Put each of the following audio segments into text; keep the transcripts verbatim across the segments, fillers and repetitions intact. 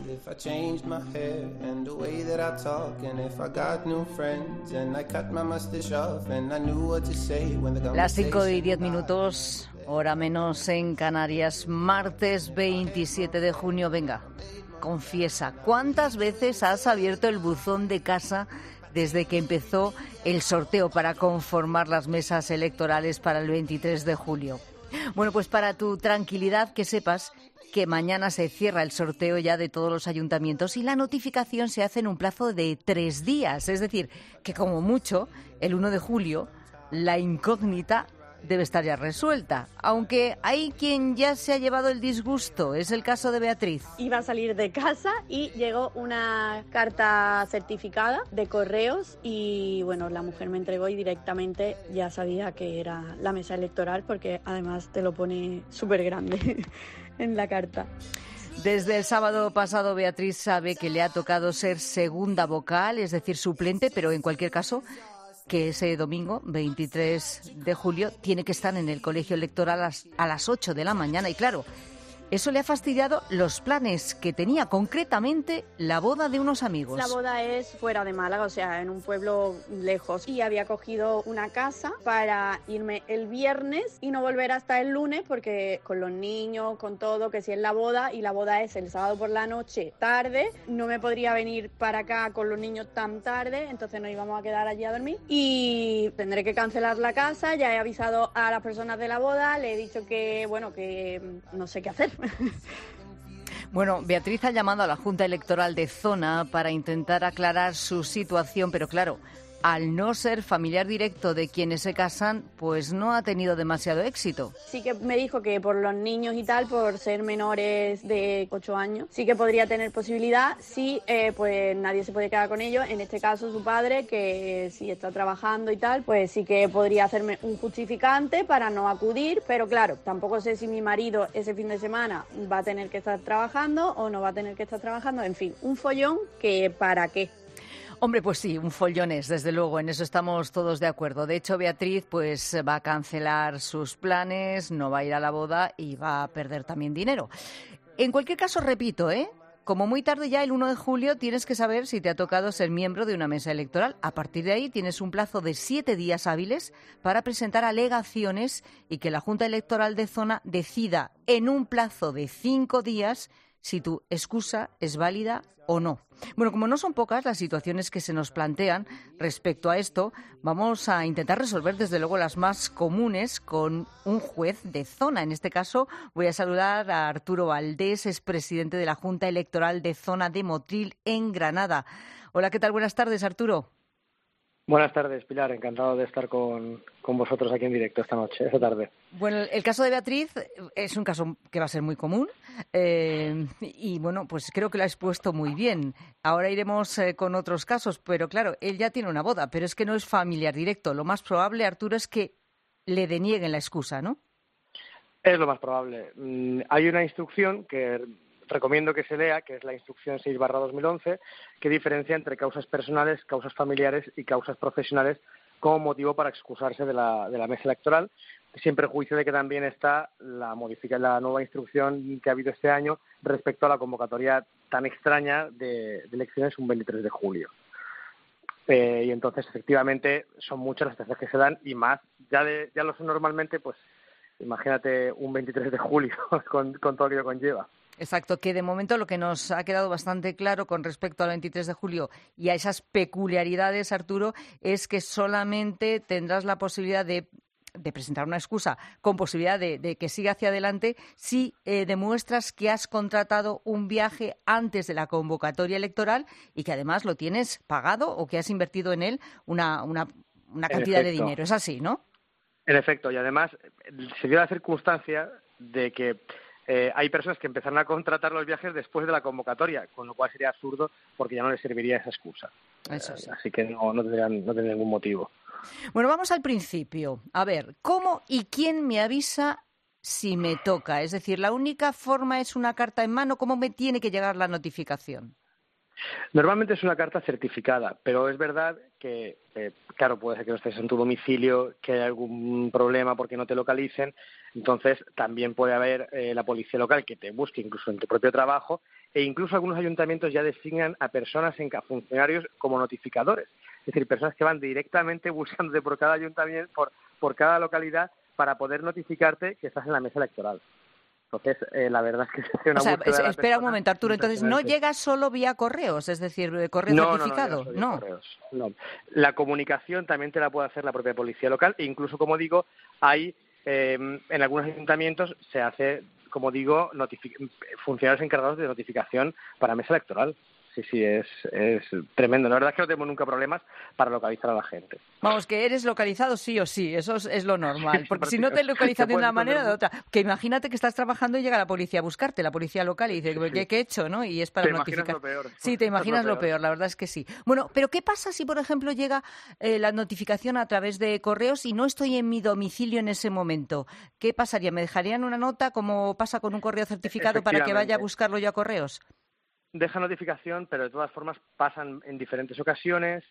if I changed my hair and the way that I talk, and if I got new friends and I cut my mustache off and I knew what to say when the conversation. Las cinco y diez minutos, hora menos en Canarias, martes veintisiete de junio. Venga, confiesa, ¿cuántas veces has abierto el buzón de casa desde que empezó el sorteo para conformar las mesas electorales para el veintitrés de julio? Bueno, pues para tu tranquilidad, que sepas que mañana se cierra el sorteo ya de todos los ayuntamientos y la notificación se hace en un plazo de tres días. Es decir, que como mucho, el uno de julio, la incógnita debe estar ya resuelta, aunque hay quien ya se ha llevado el disgusto. Es el caso de Beatriz. Iba a salir de casa y llegó una carta certificada de correos y bueno, la mujer me entregó y directamente ya sabía que era la mesa electoral, porque además te lo pone súper grande en la carta. Desde el sábado pasado, Beatriz sabe que le ha tocado ser segunda vocal, es decir, suplente, pero en cualquier caso que ese domingo, veintitrés de julio, tiene que estar en el colegio electoral a las, a las ocho de la mañana. Y claro, eso le ha fastidiado los planes que tenía, concretamente la boda de unos amigos. La boda es fuera de Málaga, o sea, en un pueblo lejos. Y había cogido una casa para irme el viernes y no volver hasta el lunes, porque con los niños, con todo, que si es la boda, y la boda es el sábado por la noche, tarde, no me podría venir para acá con los niños tan tarde, entonces nos íbamos a quedar allí a dormir. Y tendré que cancelar la casa, ya he avisado a las personas de la boda, le he dicho que, bueno, que no sé qué hacer. Bueno, Beatriz ha llamado a la Junta Electoral de Zona para intentar aclarar su situación, pero claro, al no ser familiar directo de quienes se casan, pues no ha tenido demasiado éxito. Sí que me dijo que por los niños y tal, por ser menores de ocho años, sí que podría tener posibilidad, si eh, pues nadie se puede quedar con ellos, en este caso su padre, que si está trabajando y tal, pues sí que podría hacerme un justificante para no acudir, pero claro, tampoco sé si mi marido ese fin de semana va a tener que estar trabajando o no va a tener que estar trabajando, en fin, un follón que para qué. Hombre, pues sí, un follón es, desde luego, en eso estamos todos de acuerdo. De hecho, Beatriz pues va a cancelar sus planes, no va a ir a la boda y va a perder también dinero. En cualquier caso, repito, ¿eh? Como muy tarde ya, el uno de julio, tienes que saber si te ha tocado ser miembro de una mesa electoral. A partir de ahí tienes un plazo de siete días hábiles para presentar alegaciones y que la Junta Electoral de Zona decida en un plazo de cinco días si tu excusa es válida o no. Bueno, como no son pocas las situaciones que se nos plantean respecto a esto, vamos a intentar resolver desde luego las más comunes con un juez de Zona. En este caso voy a saludar a Arturo Valdés, es presidente de la Junta Electoral de Zona de Motril en Granada. Hola, ¿qué tal? Buenas tardes, Arturo. Buenas tardes, Pilar. Encantado de estar con, con vosotros aquí en directo esta noche, esta tarde. Bueno, el caso de Beatriz es un caso que va a ser muy común eh, y, bueno, pues creo que lo has puesto muy bien. Ahora iremos eh, con otros casos, pero claro, él ya tiene una boda, pero es que no es familiar directo. Lo más probable, Arturo, es que le denieguen la excusa, ¿no? Es lo más probable. Mm, hay una instrucción que recomiendo que se lea, que es la instrucción seis barra dos mil once, que diferencia entre causas personales, causas familiares y causas profesionales como motivo para excusarse de la, de la mesa electoral, sin perjuicio de que también está la, modifica, la nueva instrucción que ha habido este año respecto a la convocatoria tan extraña de, de elecciones un veintitrés de julio. Eh, y entonces, efectivamente, son muchas las veces que se dan y más, ya, de, ya lo son normalmente, pues imagínate un veintitrés de julio con, con todo lo que conlleva. Exacto, que de momento lo que nos ha quedado bastante claro con respecto al veintitrés de julio y a esas peculiaridades, Arturo, es que solamente tendrás la posibilidad de, de presentar una excusa con posibilidad de, de que siga hacia adelante si eh, demuestras que has contratado un viaje antes de la convocatoria electoral y que además lo tienes pagado o que has invertido en él una, una, una cantidad de dinero. Es así, ¿no? En efecto, y además se dio la circunstancia de que Eh, hay personas que empezaron a contratar los viajes después de la convocatoria, con lo cual sería absurdo porque ya no les serviría esa excusa. Eso sí. Eh, así que no, no, tendrían, no tendrían ningún motivo. Bueno, vamos al principio. A ver, ¿cómo y quién me avisa si me toca? Es decir, ¿la única forma es una carta en mano? ¿Cómo me tiene que llegar la notificación? Normalmente es una carta certificada, pero es verdad que, eh, claro, puede ser que no estés en tu domicilio, que haya algún problema porque no te localicen, entonces también puede haber eh, la policía local que te busque incluso en tu propio trabajo e incluso algunos ayuntamientos ya designan a personas, en, a funcionarios como notificadores, es decir, personas que van directamente buscándote por cada ayuntamiento, por, por cada localidad, para poder notificarte que estás en la mesa electoral. Entonces, eh, la verdad es que se hace una O sea, búsqueda de la espera un persona momento, Arturo, entonces no impresionante. llega solo vía correos, es decir, correo No, certificado, no, no, llega solo vía no. correos, no. La comunicación también te la puede hacer la propia policía local e incluso, como digo, hay eh, en algunos ayuntamientos se hace, como digo, notific- funcionarios encargados de notificación para mesa electoral. Sí, sí, es, es tremendo. La verdad es que no tenemos nunca problemas para localizar a la gente. Vamos, que eres localizado sí o sí, eso es, es lo normal, porque si no te Prácticamente. localizan de Te puedes una manera o de esconder otra, que imagínate que estás trabajando y llega la policía a buscarte, la policía local, y dice, Sí, sí. ¿qué, qué he hecho? ¿No? Y es para Te imaginas notificar. lo peor. Sí, te Es lo imaginas lo peor. peor, la verdad es que sí. Bueno, pero ¿qué pasa si, por ejemplo, llega eh, la notificación a través de correos y no estoy en mi domicilio en ese momento? ¿Qué pasaría? ¿Me dejarían una nota como pasa con un correo certificado para que vaya a Efectivamente. buscarlo yo a correos? Deja notificación, pero de todas formas pasan en diferentes ocasiones.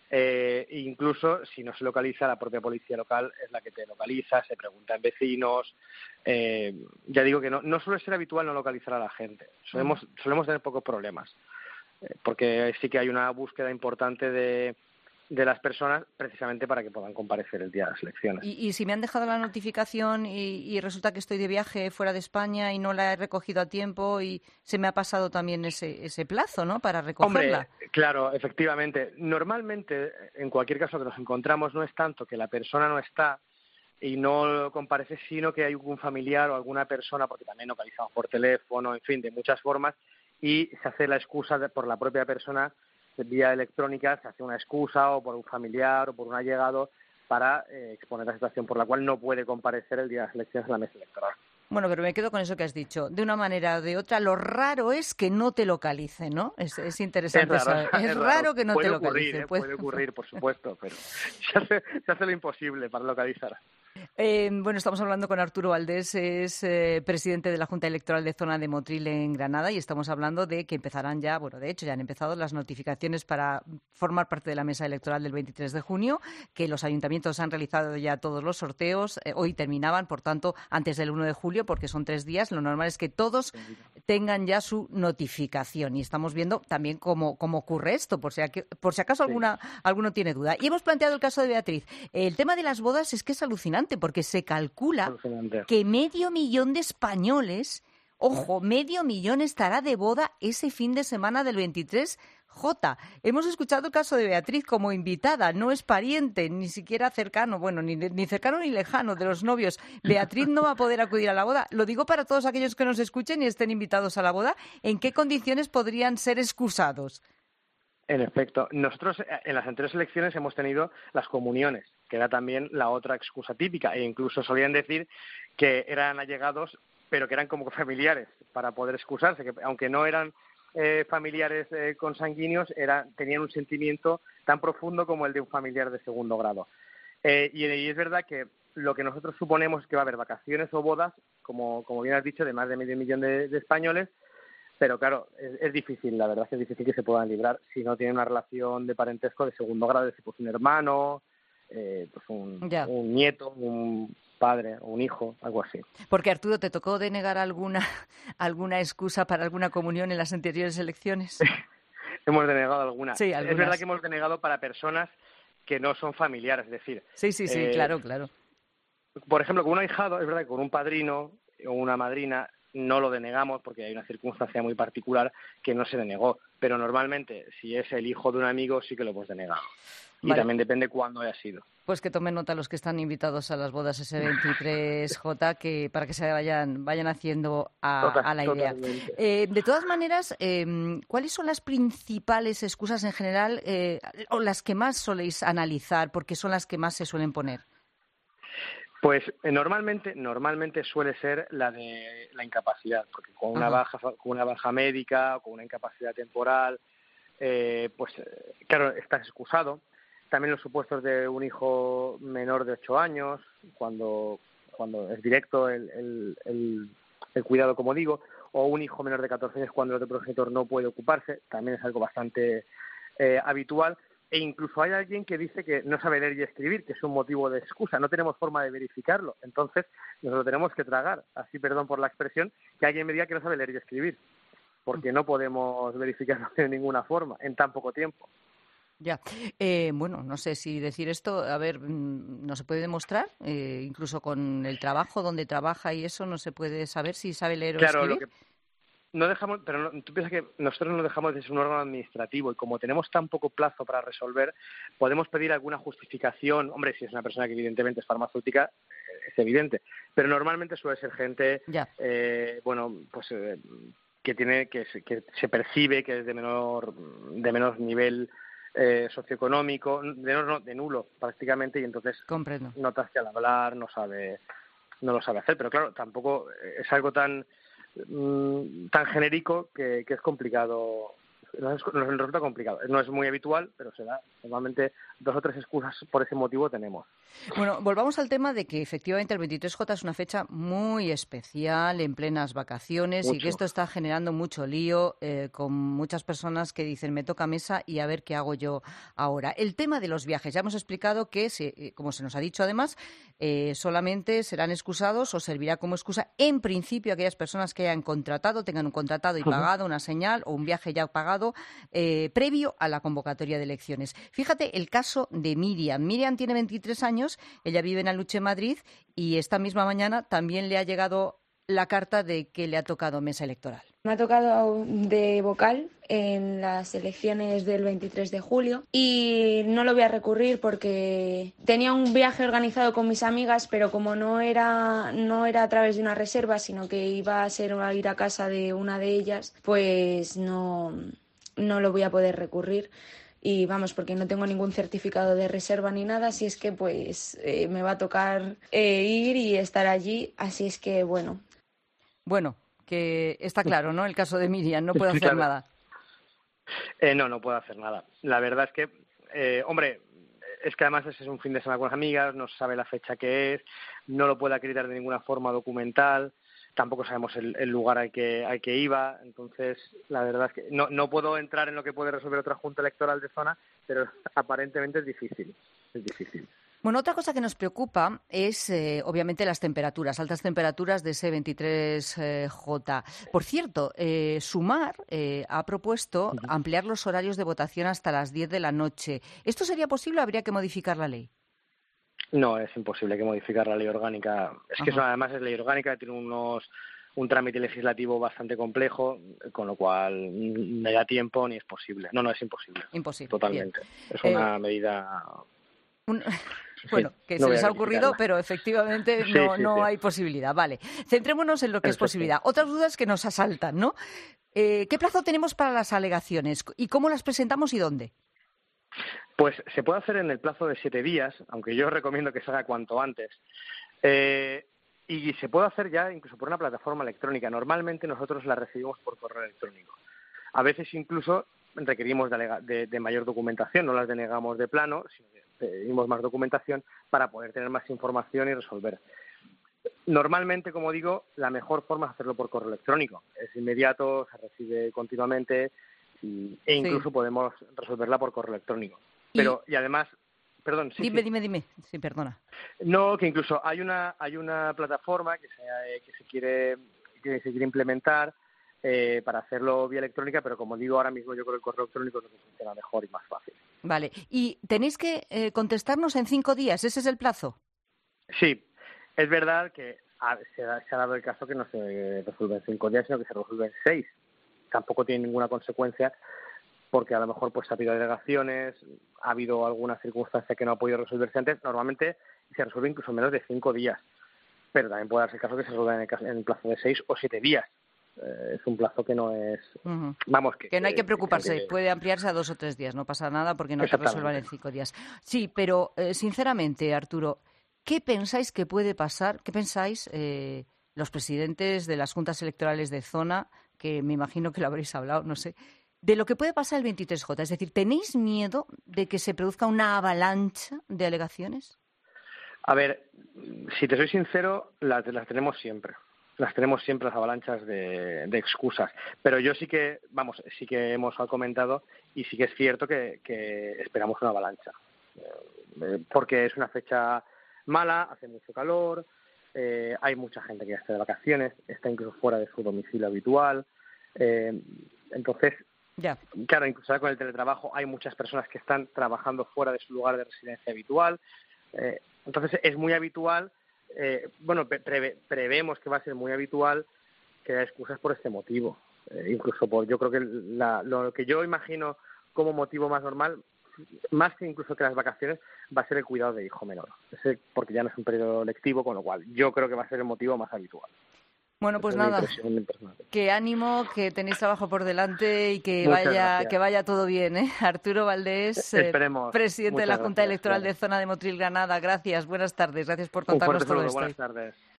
Eh, incluso si no se localiza, la propia policía local es la que te localiza, se pregunta en vecinos. Eh, ya digo que no, no suele ser habitual no localizar a la gente. Solemos, solemos tener pocos problemas, eh, porque sí que hay una búsqueda importante de, de las personas precisamente para que puedan comparecer el día de las elecciones. Y, y si me han dejado la notificación y, y resulta que estoy de viaje fuera de España y no la he recogido a tiempo y se me ha pasado también ese, ese plazo, ¿no?, para recogerla. Hombre, claro, efectivamente. Normalmente, en cualquier caso que nos encontramos, no es tanto que la persona no está y no comparece, sino que hay algún familiar o alguna persona, porque también localizamos por teléfono, en fin, de muchas formas, y se hace la excusa de, por la propia persona, vía electrónica, se hace una excusa o por un familiar o por un allegado para eh, exponer la situación por la cual no puede comparecer el día de las elecciones en la mesa electoral. Bueno, pero me quedo con eso que has dicho. De una manera o de otra, lo raro es que no te localice, ¿no? Es, es interesante es raro, saber. Es, es raro, raro que no puede te ocurrir, localice. ¿eh? Puede ocurrir, por supuesto, pero se hace, se hace lo imposible para localizar. Eh, bueno, estamos hablando con Arturo Valdés, es eh, presidente de la Junta Electoral de Zona de Motril en Granada, y estamos hablando de que empezarán ya, bueno, de hecho ya han empezado las notificaciones para formar parte de la mesa electoral del veintitrés de junio, que los ayuntamientos han realizado ya todos los sorteos, eh, hoy terminaban, por tanto, antes del uno de julio, porque son tres días, lo normal es que todos tengan ya su notificación, y estamos viendo también cómo, cómo ocurre esto, por si, aquí, por si acaso alguna, sí. alguno tiene duda. Y hemos planteado el caso de Beatriz. El tema de las bodas es que es alucinante, porque se calcula que medio millón de españoles, ojo, medio millón estará de boda ese fin de semana del veintitrés J. Hemos escuchado el caso de Beatriz como invitada, no es pariente, ni siquiera cercano, bueno, ni, ni cercano ni lejano de los novios. Beatriz no va a poder acudir a la boda. Lo digo para todos aquellos que nos escuchen y estén invitados a la boda. ¿En qué condiciones podrían ser excusados? En efecto, nosotros en las anteriores elecciones hemos tenido las comuniones, que era también la otra excusa típica, e incluso solían decir que eran allegados, pero que eran como familiares para poder excusarse, que aunque no eran eh, familiares eh, consanguíneos, era, tenían un sentimiento tan profundo como el de un familiar de segundo grado. Eh, y, y es verdad que lo que nosotros suponemos es que va a haber vacaciones o bodas, como, como bien has dicho, de más de medio millón de, de españoles. Pero claro, es, es difícil, la verdad es que es difícil que se puedan librar si no tienen una relación de parentesco de segundo grado, es decir, pues un hermano, eh, pues un, un nieto, un padre, un hijo, algo así. Porque, Arturo, ¿te tocó denegar alguna, alguna excusa para alguna comunión en las anteriores elecciones? Hemos denegado alguna. Sí, algunas. Es verdad que hemos denegado para personas que no son familiares, es decir... Sí, sí, sí, eh, claro, claro. Por ejemplo, con un ahijado, es verdad que con un padrino o una madrina no lo denegamos porque hay una circunstancia muy particular que no se denegó, pero normalmente si es el hijo de un amigo sí que lo hemos denegado. Y vale. También depende cuándo haya sido. Pues que tomen nota los que están invitados a las bodas ese veintitrés J, que para que se vayan vayan haciendo a, Total, a la idea. Eh, de todas maneras, eh, ¿cuáles son las principales excusas en general eh, o las que más soléis analizar porque son las que más se suelen poner? Pues eh, normalmente normalmente suele ser la de la incapacidad, porque con una Ajá. baja con una baja médica o con una incapacidad temporal, eh, pues eh, claro, estás excusado. También los supuestos de un hijo menor de ocho años, cuando cuando es directo el, el, el, el cuidado, como digo, o un hijo menor de catorce años cuando el otro progenitor no puede ocuparse, también es algo bastante eh, habitual. E incluso hay alguien que dice que no sabe leer y escribir, que es un motivo de excusa. No tenemos forma de verificarlo. Entonces, nos lo tenemos que tragar. Así, perdón por la expresión, que alguien me diga que no sabe leer y escribir. porque no podemos verificarlo de ninguna forma en tan poco tiempo. Ya. Eh, bueno, no sé si decir esto, a ver, ¿no se puede demostrar? Eh, incluso con el trabajo, donde trabaja y eso, ¿no se puede saber si sabe leer o Claro, escribir? lo que no dejamos, pero no, tú piensas que nosotros no dejamos de ser un órgano administrativo y como tenemos tan poco plazo para resolver, podemos pedir alguna justificación. Hombre, si es una persona que evidentemente es farmacéutica, eh, es evidente, pero normalmente suele ser gente, Ya. eh, bueno, pues eh, que tiene, que se, que se percibe que es de menor, de menor nivel eh, socioeconómico, de, menor, no, de nulo prácticamente, y entonces Comprendo. notas que al hablar no sabe, no lo sabe hacer, pero claro, tampoco es algo tan tan genérico que, que es complicado, nos, nos resulta complicado. No es muy habitual, pero se da. Normalmente dos o tres excusas por ese motivo tenemos. Bueno, volvamos al tema de que efectivamente el veintitrés J es una fecha muy especial, en plenas vacaciones, Mucho. y que esto está generando mucho lío eh, con muchas personas que dicen me toca mesa y a ver qué hago yo ahora. El tema de los viajes, ya hemos explicado que, se, como se nos ha dicho además, eh, solamente serán excusados o servirá como excusa en principio aquellas personas que hayan contratado, tengan un contratado y pagado, una señal o un viaje ya pagado eh, previo a la convocatoria de elecciones. Fíjate el caso de Miriam. Miriam tiene veintitrés años, ella vive en Aluche, Madrid, y esta misma mañana también le ha llegado la carta de que le ha tocado mesa electoral. Me ha tocado de vocal en las elecciones del veintitrés de julio y no lo voy a recurrir porque tenía un viaje organizado con mis amigas, pero como no era, no era a través de una reserva, sino que iba a ser a ir a casa de una de ellas, pues no, no lo voy a poder recurrir. Y vamos, porque no tengo ningún certificado de reserva ni nada, así es que pues eh, me va a tocar eh, ir y estar allí, así es que bueno. Bueno, que está claro, ¿no? El caso de Miriam, no puede Sí, hacer claro. nada. Eh, no, no puedo hacer nada. La verdad es que, eh, hombre, es que además ese es un fin de semana con las amigas, no se sabe la fecha que es, no lo puede acreditar de ninguna forma documental, tampoco sabemos el, el lugar al que, al que iba, entonces la verdad es que no, no puedo entrar en lo que puede resolver otra junta electoral de zona, pero aparentemente es difícil, es difícil. Bueno, otra cosa que nos preocupa es, eh, obviamente, las temperaturas, altas temperaturas de ese veintitrés J. Por cierto, eh, Sumar eh, ha propuesto ampliar los horarios de votación hasta las diez de la noche. ¿Esto sería posible o habría que modificar la ley? No, es imposible que modificar la ley orgánica. Es que Ajá. eso además es ley orgánica, tiene unos un trámite legislativo bastante complejo, con lo cual ni da tiempo ni es posible. No, no, es imposible. Imposible. Totalmente. Bien. Es una Eh, medida... Un... Bueno, que no se voy les a ha ocurrido, criticarla. pero efectivamente Sí, no, sí, no sí. hay posibilidad. Vale, centrémonos en lo que es Perfecto. posibilidad. Otras dudas que nos asaltan, ¿no? Eh, ¿Qué plazo tenemos para las alegaciones? ¿Y cómo las presentamos y dónde? Pues se puede hacer en el plazo de siete días, aunque yo recomiendo que se haga cuanto antes. Eh, y se puede hacer ya incluso por una plataforma electrónica. Normalmente nosotros la recibimos por correo electrónico. A veces incluso requerimos de, alega- de, de mayor documentación, no las denegamos de plano, sino que pedimos más documentación para poder tener más información y resolver. Normalmente, como digo, la mejor forma es hacerlo por correo electrónico. Es inmediato, se recibe continuamente y, e incluso Sí. podemos resolverla por correo electrónico. Pero, y, y además, perdón, sí, Dime, sí. dime, dime. Sí, perdona. No, que incluso hay una hay una plataforma que se, eh, que se quiere que se quiere implementar eh, para hacerlo vía electrónica, pero como digo, ahora mismo yo creo que el correo electrónico es lo que funciona mejor y más fácil. Vale. Y tenéis que eh, contestarnos en cinco días. ¿Ese es el plazo? Sí, es verdad que ha, se, ha, se ha dado el caso que no se resuelve en cinco días, sino que se resuelve en seis. Tampoco tiene ninguna consecuencia porque a lo mejor pues se ha pedido delegaciones, ha habido alguna circunstancia que no ha podido resolverse antes. Normalmente se resuelve incluso en menos de cinco días, pero también puede darse el caso que se resuelva en el, caso, en el plazo de seis o siete días. Eh, es un plazo que no es... Uh-huh. Vamos, que, que no hay que que preocuparse, que, puede ampliarse a dos o tres días, no pasa nada porque no hay que resolver en cinco días. Sí, pero eh, sinceramente, Arturo, ¿qué pensáis que puede pasar? ¿Qué pensáis eh, los presidentes de las juntas electorales de zona, que me imagino que lo habréis hablado, no sé, de lo que puede pasar el veintitrés J? Es decir, ¿tenéis miedo de que se produzca una avalancha de alegaciones? A ver, si te soy sincero, las, las tenemos siempre. Las tenemos siempre las avalanchas de, de excusas. Pero yo sí que, vamos, sí que hemos comentado y sí que es cierto que, que esperamos una avalancha. Eh, porque es una fecha mala, hace mucho calor, eh, hay mucha gente que ya está de vacaciones, está incluso fuera de su domicilio habitual. Eh, entonces, ya. Claro, incluso ahora con el teletrabajo hay muchas personas que están trabajando fuera de su lugar de residencia habitual. Eh, entonces es muy habitual, eh, bueno, pre prevemos que va a ser muy habitual que haya excusas por este motivo. Eh, incluso por, yo creo que la, lo que yo imagino como motivo más normal, más que incluso que las vacaciones, va a ser el cuidado de hijo menor. Ese, porque ya no es un periodo lectivo, con lo cual yo creo que va a ser el motivo más habitual. Bueno, pues nada, que ánimo, que tenéis trabajo por delante y que Muchas vaya gracias. que vaya todo bien, ¿eh? Arturo Valdés, eh, presidente de la Junta gracias, Electoral claro. de Zona de Motril Granada. Gracias, buenas tardes, gracias por Un contarnos fuerte todo saludo, esto. buenas tardes.